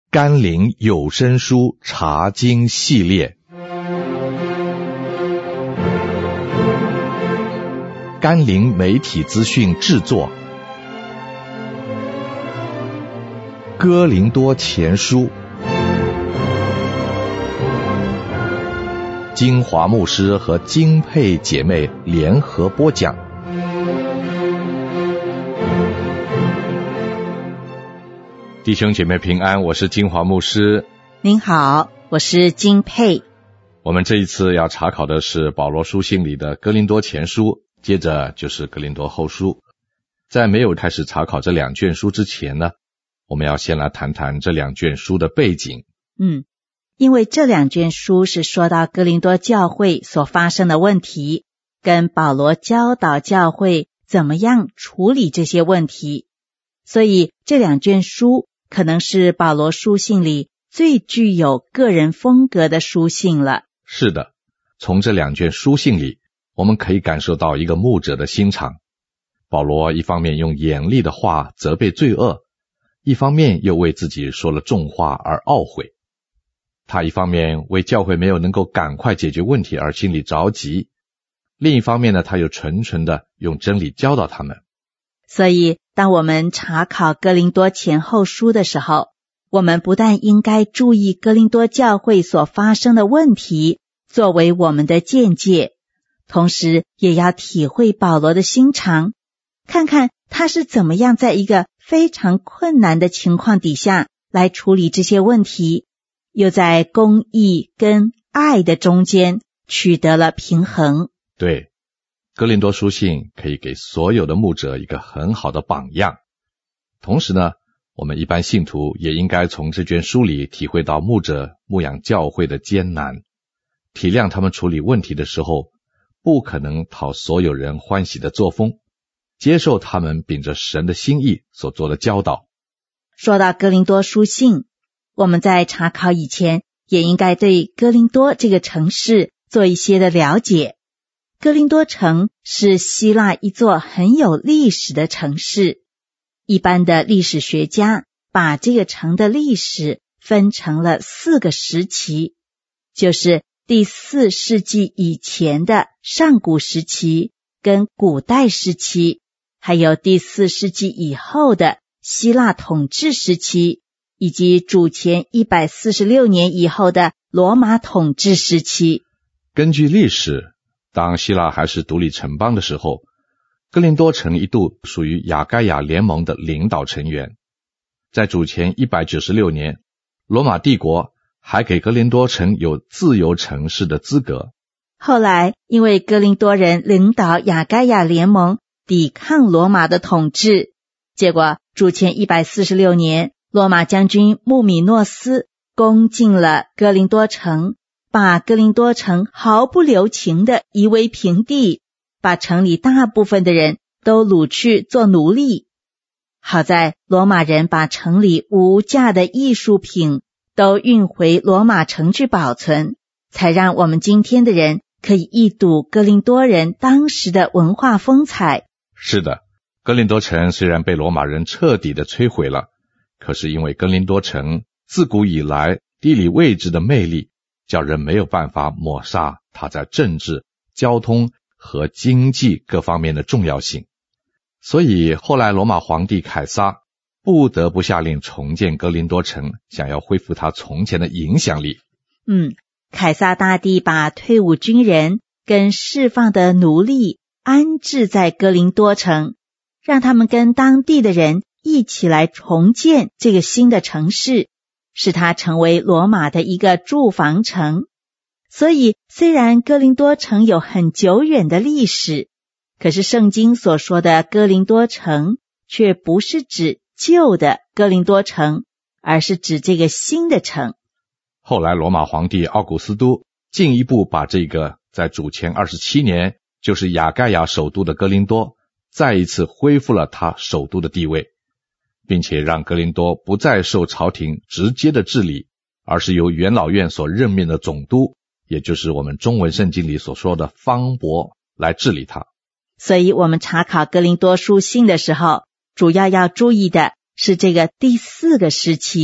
甘霖有声书查经系列，甘霖媒体资讯制作，哥林多前书，金华牧师和金佩姐妹联合播讲。弟兄姐妹平安，我是金华牧师。 您好，我是金佩。 我们这一次要查考的是保罗书信里的哥林多前书，接着就是哥林多后书。在没有开始查考这两卷书之前呢，我们要先来谈谈这两卷书的背景。 因为这两卷书是说到哥林多教会所发生的问题，跟保罗教导教会怎么样处理这些问题，所以这两卷书可能是保罗书信里最具有个人风格的书信了。 是的，从这两卷书信里，我们可以感受到一个牧者的心肠。保罗一方面用严厉的话责备罪恶，一方面又为自己说了重话而懊悔。他一方面为教会没有能够赶快解决问题而心里着急，另一方面呢，他又纯纯的用真理教导他们。 所以当我们查考哥林多前后书的时候，我们不但应该注意哥林多教会所发生的问题作为我们的见解，同时也要体会保罗的心肠，看看他是怎么样在一个非常困难的情况底下来处理这些问题，又在公义跟爱的中间取得了平衡。 对，哥林多书信可以给所有的牧者一个很好的榜样。同时呢，我们一般信徒也应该从这卷书里体会到牧者牧养教会的艰难，体谅他们处理问题的时候不可能讨所有人欢喜的作风，接受他们秉着神的心意所做的教导。 说到哥林多书信，我们在查考以前也应该对哥林多这个城市做一些的了解。哥林多城是希腊一座很有历史的城市，一般的历史学家把这个城的历史分成了4个时期，就是第4世纪以前的上古时期跟古代时期，还有第4世纪以后的希腊统治时期，以及主前146年以后的罗马统治时期。 根据历史，当希腊还是独立城邦的时候，哥林多城一度属于亚该亚联盟的领导成员。在主前196年，罗马帝国还给哥林多城有自由城市的资格。 后来因为哥林多人领导亚该亚联盟抵抗罗马的统治，结果主前146年，罗马将军穆米诺斯攻进了哥林多城，把哥林多城毫不留情地夷为平地，把城里大部分的人都掳去做奴隶。好在罗马人把城里无价的艺术品都运回罗马城去保存，才让我们今天的人可以一睹哥林多人当时的文化风采。 是的，哥林多城虽然被罗马人彻底的摧毁了，可是因为哥林多城自古以来地理位置的魅力，叫人没有办法抹杀它在政治、交通和经济各方面的重要性。所以后来罗马皇帝凯撒不得不下令重建哥林多城，想要恢复他从前的影响力。 凯撒大帝把退伍军人跟释放的奴隶安置在哥林多城，让他们跟当地的人一起来重建这个新的城市，使它成为罗马的一个住房城。所以虽然哥林多城有很久远的历史，可是圣经所说的哥林多城却不是指旧的哥林多城，而是指这个新的城。 后来罗马皇帝奥古斯都进一步把这个在主前27年就是亚该亚首都的哥林多再一次恢复了他首都的地位，并且让哥林多不再受朝廷直接的治理，而是由元老院所任命的总督，也就是我们中文圣经里所说的方伯来治理它。 所以我们查考哥林多书信的时候，主要注意的是这个第4个时期，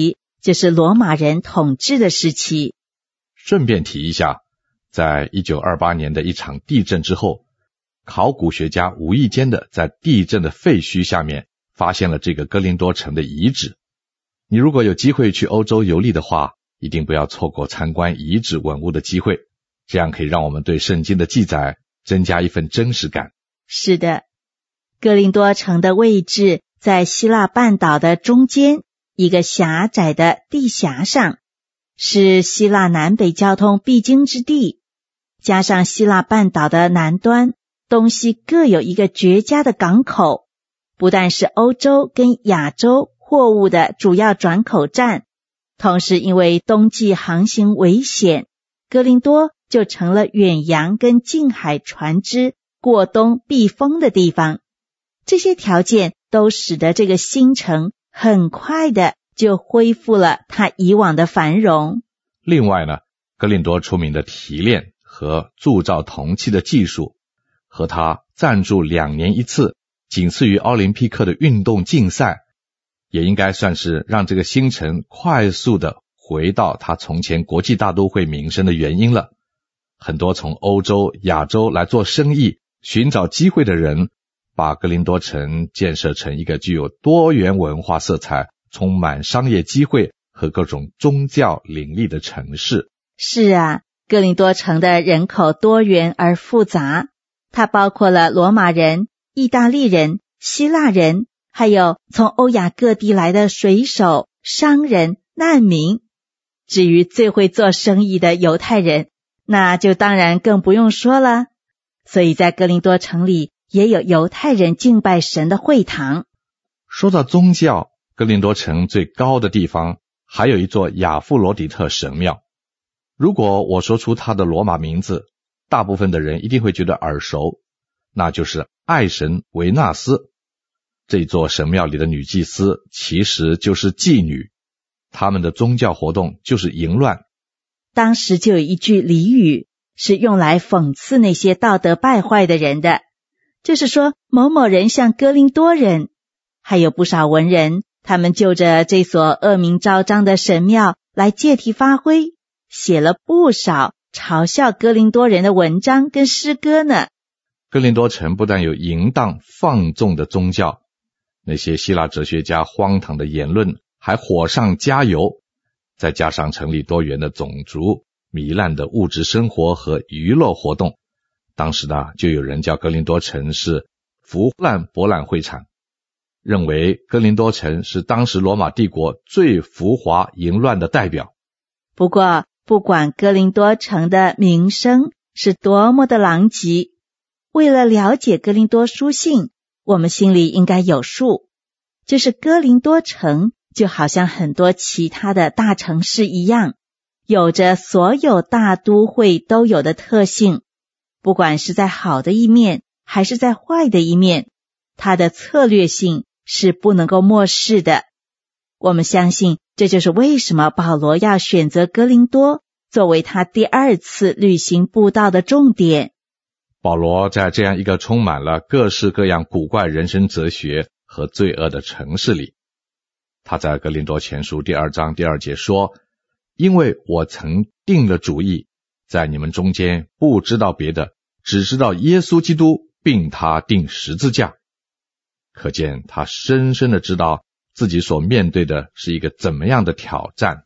就是罗马人统治的时期。 顺便提一下，在1928年的一场地震之后，考古学家无意间的在地震的废墟下面发现了这个哥林多城的遗址。你如果有机会去欧洲游历的话，一定不要错过参观遗址文物的机会，这样可以让我们对圣经的记载增加一份真实感。 是的，哥林多城的位置在希腊半岛的中间一个狭窄的地峡上，是希腊南北交通必经之地，加上希腊半岛的南端东西各有一个绝佳的港口，不但是欧洲跟亚洲货物的主要转口站，同时因为冬季航行危险，哥林多就成了远洋跟近海船只过冬避风的地方。这些条件都使得这个新城很快的就恢复了它以往的繁荣。 另外呢，哥林多出名的提炼和铸造铜器的技术，和它赞助2年一次仅次于奥林匹克的运动竞赛，也应该算是让这个新城快速的回到它从前国际大都会名声的原因了。很多从欧洲、亚洲来做生意寻找机会的人，把哥林多城建设成一个具有多元文化色彩、充满商业机会和各种宗教灵力的城市。 是啊，哥林多城的人口多元而复杂，它包括了罗马人、意大利人、希腊人，还有从欧亚各地来的水手、商人、难民。至于最会做生意的犹太人，那就当然更不用说了。所以在哥林多城里也有犹太人敬拜神的会堂。 说到宗教，哥林多城最高的地方还有一座亚弗罗底特神庙。如果我说出它的罗马名字，大部分的人一定会觉得耳熟，那就是爱神维纳斯。这座神庙里的女祭司其实就是妓女，她们的宗教活动就是淫乱。 当时就有一句俚语是用来讽刺那些道德败坏的人的，就是说某某人像哥林多人。还有不少文人，他们就着这所恶名昭彰的神庙来借题发挥，写了不少嘲笑哥林多人的文章跟诗歌呢。 哥林多城不但有淫荡放纵的宗教，那些希腊哲学家荒唐的言论还火上加油，再加上城里多元的种族、糜烂的物质生活和娱乐活动，当时呢就有人叫哥林多城是腐烂博览会场，认为哥林多城是当时罗马帝国最浮华淫乱的代表。 不过不管哥林多城的名声是多么的狼藉，为了了解哥林多书信，我们心里应该有数，就是哥林多城就好像很多其他的大城市一样，有着所有大都会都有的特性，不管是在好的一面还是在坏的一面，它的策略性是不能够漠视的。我们相信这就是为什么保罗要选择哥林多作为他第2次旅行布道的重点。 保罗在这样一个充满了各式各样古怪人生哲学和罪恶的城市里，他在哥林多前书第2章第2节说，因为我曾定了主意，在你们中间不知道别的，只知道耶稣基督并他钉十字架。可见他深深的知道自己所面对的是一个怎么样的挑战。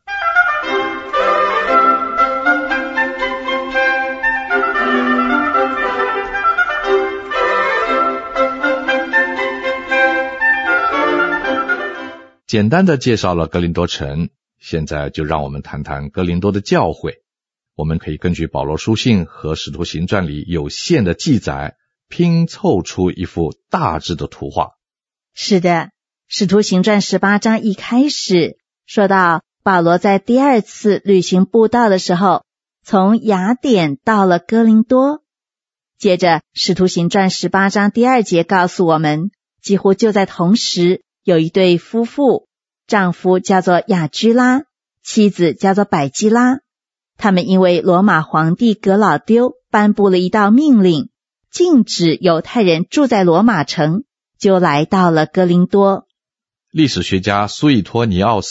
简单的介绍了哥林多城，现在就让我们谈谈哥林多的教会。我们可以根据保罗书信和使徒行传里有限的记载，拼凑出一幅大致的图画。 是的，使徒行传18章一开始说到保罗在第2次旅行布道的时候，从雅典到了哥林多。接着使徒行传18章第2节告诉我们，几乎就在同时，有一对夫妇，丈夫叫做雅居拉，妻子叫做百基拉。他们因为罗马皇帝革老丢颁布了一道命令，禁止犹太人住在罗马城，就来到了哥林多。 历史学家苏伊托尼奥斯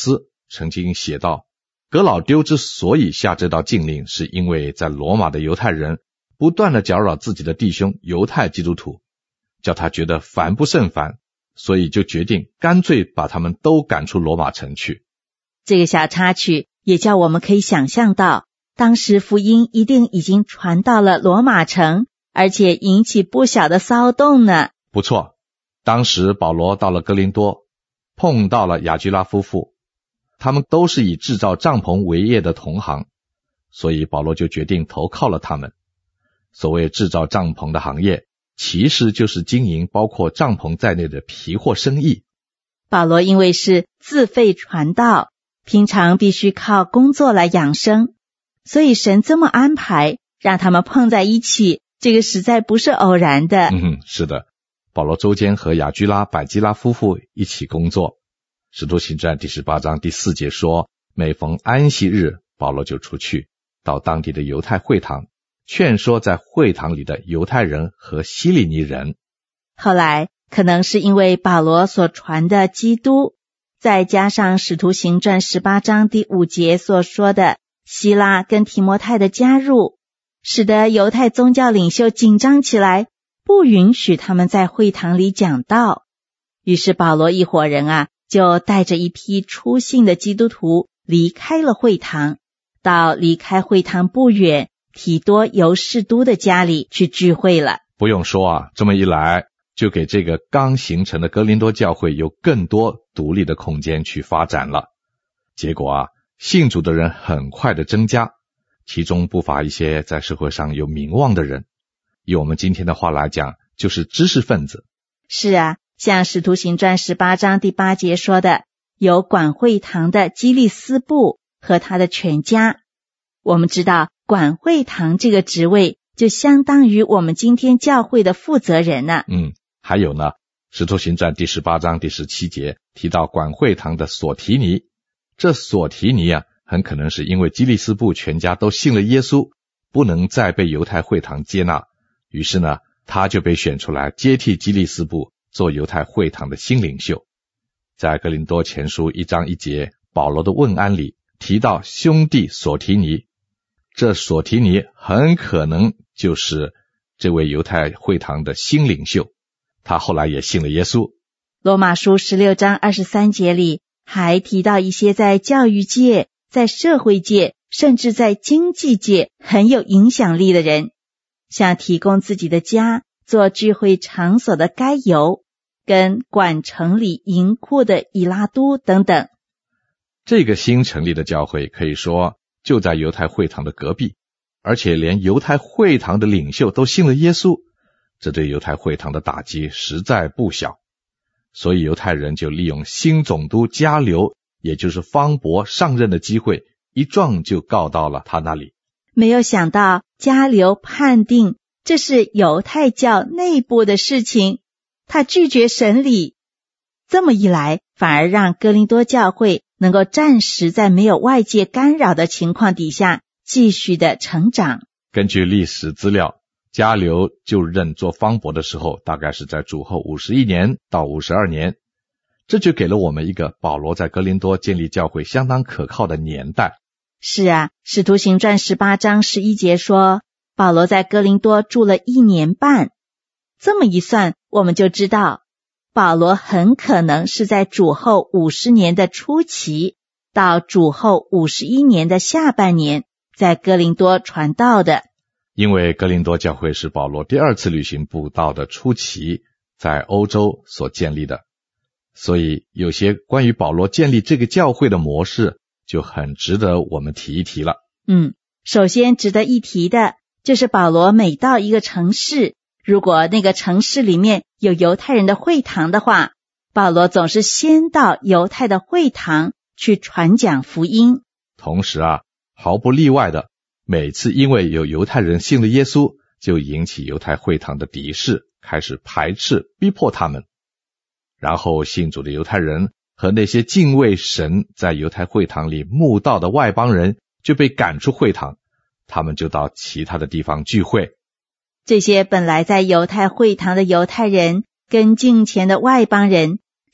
曾经写道，革老丢之所以下这道禁令，是因为在罗马的犹太人不断地搅扰自己的弟兄犹太基督徒，叫他觉得烦不胜烦，所以就决定干脆把他们都赶出罗马城去。 这个小插曲也叫我们可以想象到，当时福音一定已经传到了罗马城，而且引起不小的骚动呢。 不错，当时保罗到了哥林多，碰到了雅居拉夫妇，他们都是以制造帐篷为业的同行，所以保罗就决定投靠了他们。所谓制造帐篷的行业，其实就是经营包括帐篷在内的皮货生意。 保罗因为是自费传道，平常必须靠工作来养生，所以神这么安排，让他们碰在一起，这个实在不是偶然的。 是的，保罗周间和雅居拉、百基拉夫妇一起工作。使徒行传第18章第4节说，每逢安息日，保罗就出去到当地的犹太会堂，劝说在会堂里的犹太人和希利尼人。 后来可能是因为保罗所传的基督，再加上使徒行传18章第5节所说的希拉跟提摩太的加入，使得犹太宗教领袖紧张起来，不允许他们在会堂里讲道。于是保罗一伙人就带着一批初信的基督徒离开了会堂，到离开会堂不远提多犹士都的家里去聚会了。 不用说这么一来，就给这个刚形成的哥林多教会有更多独立的空间去发展了。结果信主的人很快的增加，其中不乏一些在社会上有名望的人，以我们今天的话来讲，就是知识分子。 是像使徒行传18章第8节说的，有管会堂的基利斯布和他的全家。我们知道管会堂这个职位就相当于我们今天教会的负责人呢。 还有呢，使徒行传第18章第17节提到管会堂的索提尼。这索提尼很可能是因为基利斯布全家都信了耶稣，不能再被犹太会堂接纳，于是呢，他就被选出来接替基利斯布做犹太会堂的新领袖。在哥林多前书1章1节保罗的问安里提到兄弟索提尼，这索提尼很可能就是这位犹太会堂的新领袖，他后来也信了耶稣。 罗马书16章23节里还提到一些在教育界、在社会界，甚至在经济界很有影响力的人，像提供自己的家做聚会场所的该犹，跟管城里银库的以拉都等等。 这个新成立的教会可以说就在犹太会堂的隔壁，而且连犹太会堂的领袖都信了耶稣，这对犹太会堂的打击实在不小。所以犹太人就利用新总督加流，也就是方伯上任的机会，一状就告到了他那里。 没有想到加流判定这是犹太教内部的事情，他拒绝审理。这么一来，反而让哥林多教会能够暂时在没有外界干扰的情况底下继续的成长。 根据历史资料，加流就任做方伯的时候，大概是在主后51年到52年，这就给了我们一个保罗在哥林多建立教会相当可靠的年代。 是使徒行传18章11节说，保罗在哥林多住了1年半。这么一算，我们就知道保罗很可能是在主后50年的初期到主后51年的下半年在哥林多传道的。 因为哥林多教会是保罗第2次旅行布道的初期在欧洲所建立的，所以有些关于保罗建立这个教会的模式就很值得我们提一提了。 首先值得一提的就是保罗每到一个城市，如果那个城市里面有犹太人的会堂的话，保罗总是先到犹太的会堂去传讲福音。 同时毫不例外的，每次因为有犹太人信了耶稣，就引起犹太会堂的敌视，开始排斥逼迫他们。然后信主的犹太人和那些敬畏神在犹太会堂里慕道的外邦人就被赶出会堂，他们就到其他的地方聚会。这些本来在犹太会堂的犹太人跟敬虔的外邦人，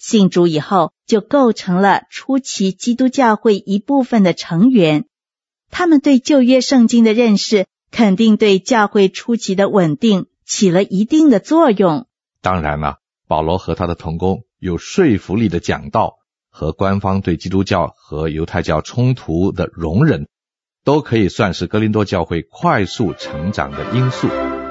信主以后就构成了初期基督教会一部分的成员。他们对旧约圣经的认识肯定对教会初期的稳定起了一定的作用。 当然了，保罗和他的同工有说服力的讲道和官方对基督教和犹太教冲突的容忍，都可以算是哥林多教会快速成长的因素。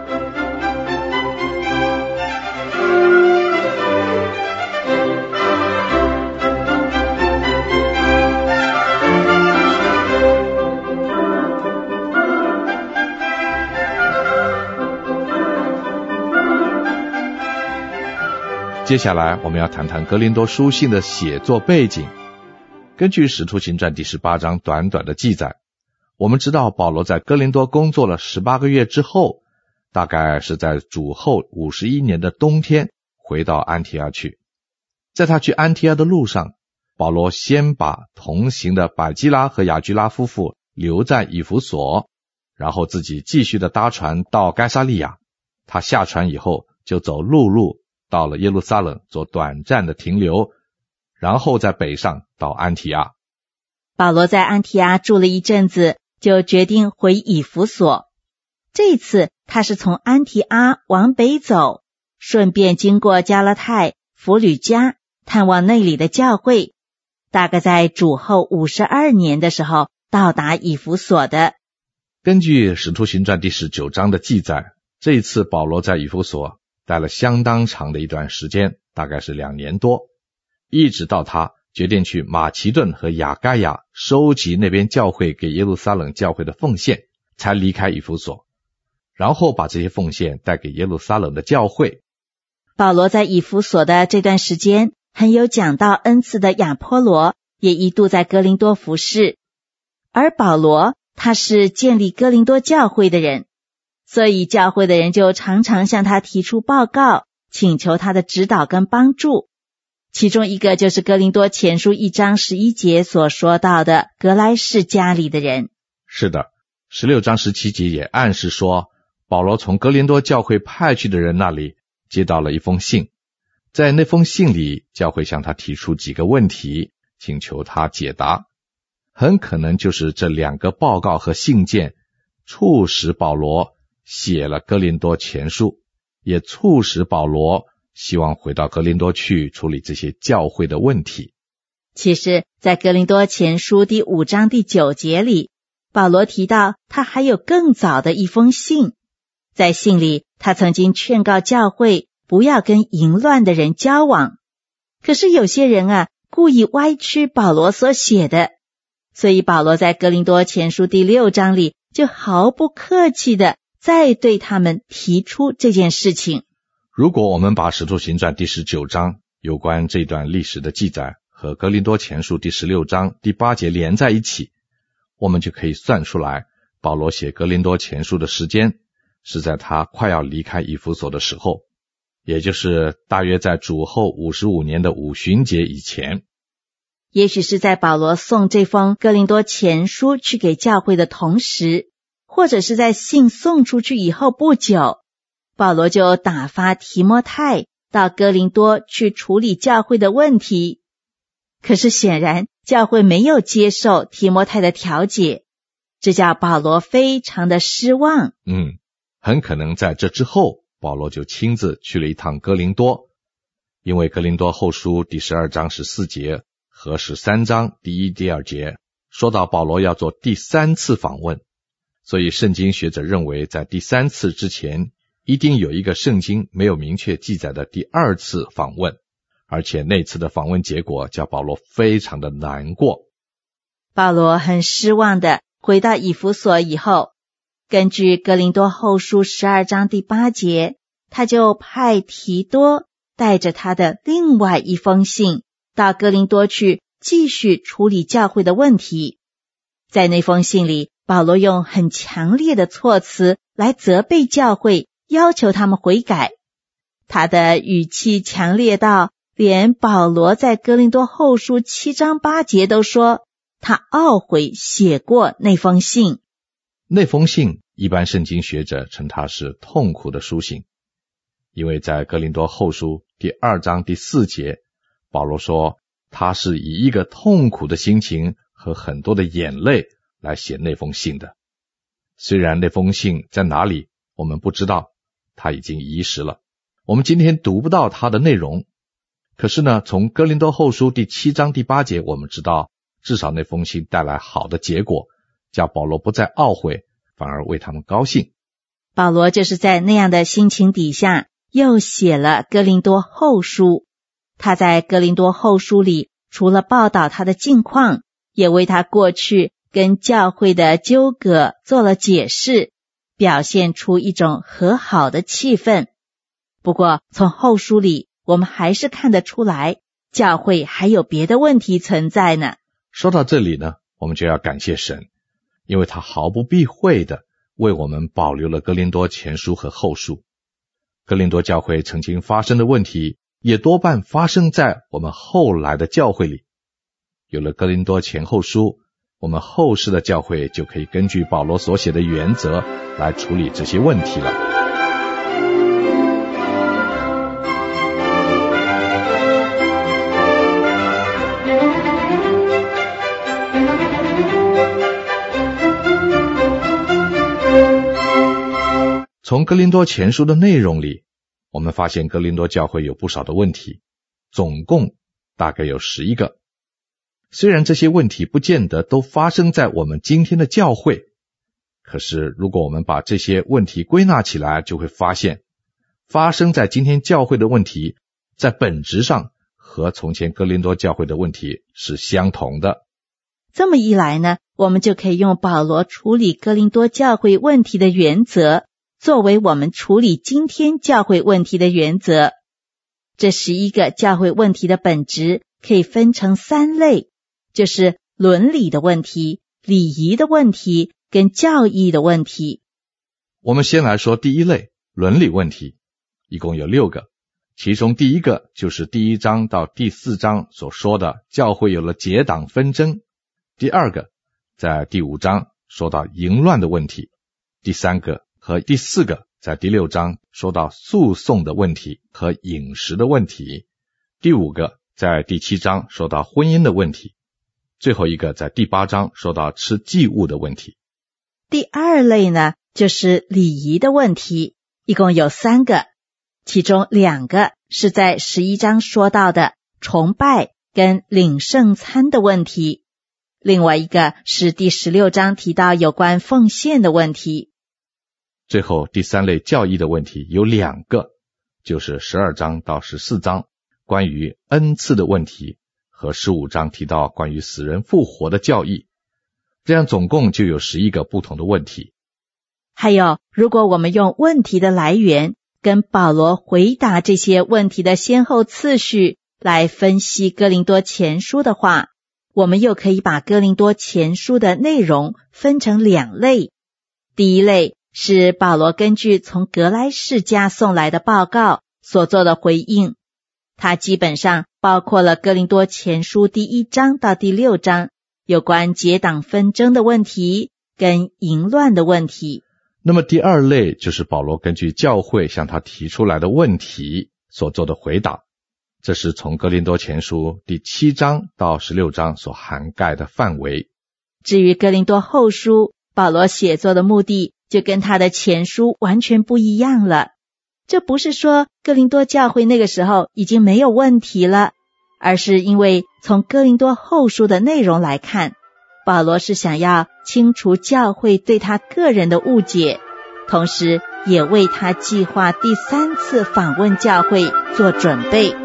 接下来我们要谈谈哥林多书信的写作背景。根据使徒行传第18章短短的记载，我们知道保罗在哥林多工作了18个月之后，大概是在主后51年的冬天回到安提阿去。在他去安提阿的路上，保罗先把同行的百基拉和雅居拉夫妇留在以弗所，然后自己继续的搭船到该撒利亚。他下船以后就走陆路到了耶路撒冷做短暂的停留，然后再北上到安提阿。 保罗在安提阿住了一阵子，就决定回以弗所。这一次他是从安提阿往北走，顺便经过加拉太、弗吕家，探望那里的教会。大概在主后52年的时候到达以弗所的。 根据使徒行传第19章的记载，这一次保罗在以弗所待了相当长的一段时间，大概是2年多，一直到他决定去马其顿和亚该亚收集那边教会给耶路撒冷教会的奉献，才离开以弗所，然后把这些奉献带给耶路撒冷的教会。 保罗在以弗所的这段时间，很有讲道恩赐的亚波罗也一度在哥林多服侍，而保罗他是建立哥林多教会的人，所以教会的人就常常向他提出报告，请求他的指导跟帮助。其中一个就是哥林多前书1章11节所说到的格莱士家里的人。 是的，16章17节也暗示说，保罗从哥林多教会派去的人那里接到了一封信，在那封信里，教会向他提出几个问题，请求他解答。很可能就是这2个报告和信件促使保罗写了哥林多前书，也促使保罗希望回到哥林多去处理这些教会的问题。 其实在哥林多前书第5章第9节里，保罗提到他还有更早的一封信。在信里，他曾经劝告教会不要跟淫乱的人交往。可是有些人故意歪曲保罗所写的，所以保罗在哥林多前书第6章里就毫不客气的再对他们提出这件事情。 如果我们把使徒行传第19章有关这段历史的记载和哥林多前书第16章第8节连在一起，我们就可以算出来，保罗写哥林多前书的时间是在他快要离开以弗所的时候，也就是大约在主后55年的五旬节以前。 也许是在保罗送这封哥林多前书去给教会的同时，或者是在信送出去以后不久，保罗就打发提摩太到哥林多去处理教会的问题。可是显然教会没有接受提摩太的调解，这叫保罗非常的失望。 很可能在这之后，保罗就亲自去了一趟哥林多，因为哥林多后书第12章14节和13章第1、第2节说到保罗要做第3次访问，所以圣经学者认为在第3次之前一定有一个圣经没有明确记载的第2次访问，而且那次的访问结果叫保罗非常的难过。 保罗很失望的回到以弗所以后，根据哥林多后书12章第8节，他就派提多带着他的另外一封信到哥林多去继续处理教会的问题。在那封信里，保罗用很强烈的措辞来责备教会，要求他们悔改。他的语气强烈到连保罗在哥林多后书7章8节都说他懊悔写过那封信。 那封信一般圣经学者称它是痛苦的书信，因为在哥林多后书第2章第4节， 保罗说他是以一个痛苦的心情和很多的眼泪来写那封信的。虽然那封信在哪里我们不知道，他已经遗失了，我们今天读不到它的内容。可是呢，从哥林多后书第7章第8节我们知道，至少那封信带来好的结果，叫保罗不再懊悔，反而为他们高兴。 保罗就是在那样的心情底下又写了哥林多后书。他在哥林多后书里除了报道他的近况，也为他过去跟教会的纠葛做了解释，表现出一种和好的气氛。不过从后书里我们还是看得出来，教会还有别的问题存在呢。 说到这里呢，我们就要感谢神，因为他毫不避讳的为我们保留了哥林多前书和后书。哥林多教会曾经发生的问题，也多半发生在我们后来的教会里。有了哥林多前后书，我们后世的教会就可以根据保罗所写的原则来处理这些问题了。从哥林多前书的内容里，我们发现哥林多教会有不少的问题，总共大概有11个。虽然这些问题不见得都发生在我们今天的教会，可是如果我们把这些问题归纳起来，就会发现发生在今天教会的问题，在本质上和从前哥林多教会的问题是相同的。 这么一来呢，我们就可以用保罗处理哥林多教会问题的原则作为我们处理今天教会问题的原则。这11个教会问题的本质可以分成3类，就是伦理的问题、礼仪的问题跟教义的问题。 我们先来说第一类，伦理问题，一共有6个。其中第一个就是第1章到第4章所说的教会有了结党纷争。第二个在第5章说到淫乱的问题。第3个和第4个在第6章说到诉讼的问题和饮食的问题。第5个在第7章说到婚姻的问题。最后一个在第8章说到吃祭物的问题。 第2类呢，就是礼仪的问题，一共有3个，其中2个是在11章说到的崇拜跟领圣餐的问题，另外一个是第16章提到有关奉献的问题。 最后第3类教义的问题有2个，就是12章到14章关于恩赐的问题和15章提到关于死人复活的教义。这样总共就有11个不同的问题。 还有，如果我们用问题的来源跟保罗回答这些问题的先后次序来分析哥林多前书的话，我们又可以把哥林多前书的内容分成2类。第一类是保罗根据从格莱士家送来的报告所做的回应，它基本上包括了哥林多前书第1章到第6章有关结党纷争的问题跟淫乱的问题。 那么第2类就是保罗根据教会向他提出来的问题所做的回答，这是从哥林多前书第7章到16章所涵盖的范围。 至于哥林多后书，保罗写作的目的就跟他的前书完全不一样了。这不是说哥林多教会那个时候已经没有问题了，而是因为从哥林多后书的内容来看，保罗是想要清除教会对他个人的误解，同时也为他计划第3次访问教会做准备。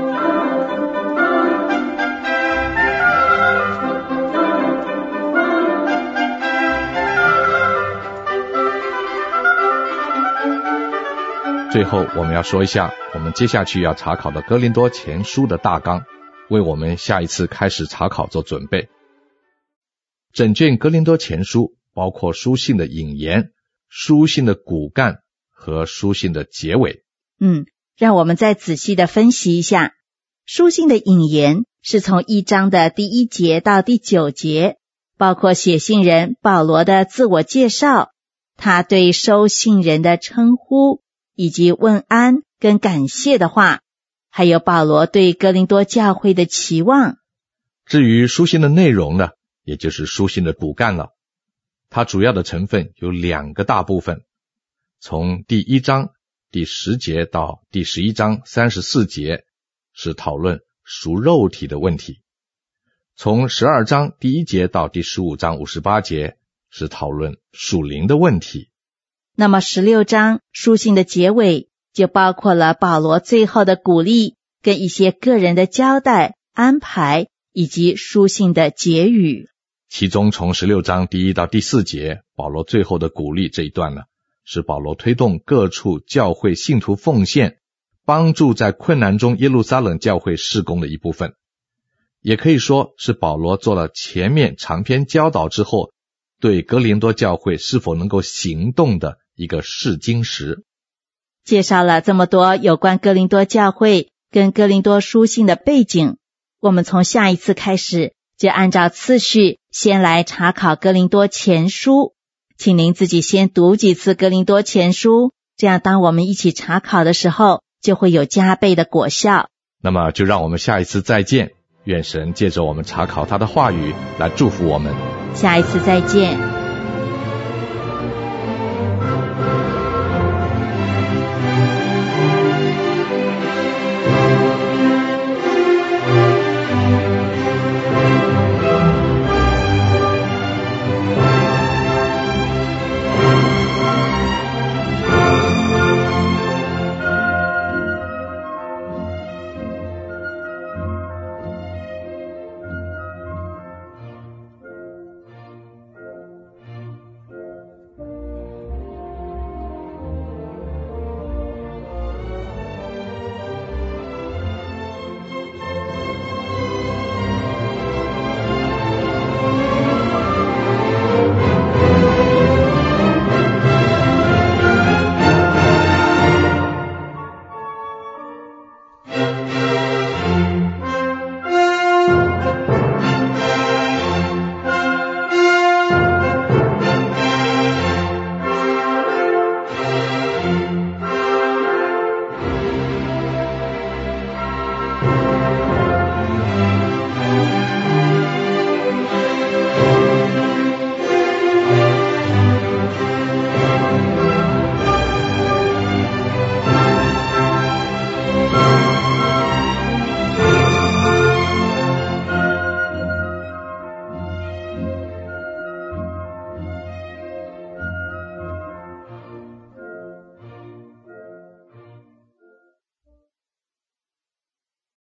最后我们要说一下我们接下去要查考的哥林多前书的大纲，为我们下一次开始查考做准备。整卷哥林多前书包括书信的引言、书信的骨干和书信的结尾。 让我们再仔细的分析一下。书信的引言是从1章的第1节到第9节，包括写信人保罗的自我介绍，他对收信人的称呼以及问安跟感谢的话， 还有保罗对哥林多教会的期望。 至于书信的内容呢，也就是书信的骨干了。它主要的成分有2个大部分，从第1章第10节到第11章34节是讨论属肉体的问题，从12章第1节到第15章58节是讨论属灵的问题。 那么16章书信的结尾就包括了保罗最后的鼓励跟一些个人的交代、安排以及书信的结语。 其中从16章第1到第4节，保罗最后的鼓励这一段呢，是保罗推动各处教会信徒奉献，帮助在困难中耶路撒冷教会事工的一部分。也可以说是保罗做了前面长篇教导之后，对哥林多教会是否能够行动的一个试金石。 介绍了这么多有关哥林多教会跟哥林多书信的背景，我们从下一次开始就按照次序先来查考哥林多前书，请您自己先读几次哥林多前书，这样当我们一起查考的时候就会有加倍的果效。 那么就让我们下一次再见，愿神借着我们查考他的话语来祝福我们。 下一次再见。